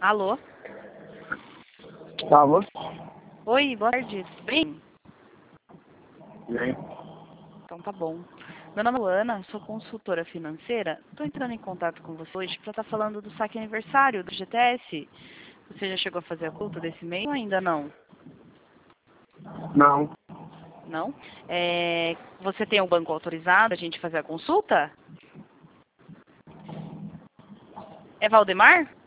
Alô? Alô? Oi, boa tarde. Tudo bem? Bem. Então tá bom. Meu nome é Luana, sou consultora financeira. Estou entrando em contato com você hoje para estar falando do saque aniversário do GTS. Você já chegou a fazer a conta desse mês ou ainda não? Não. Não? Você tem um banco autorizado a gente fazer a consulta? É Valdemar?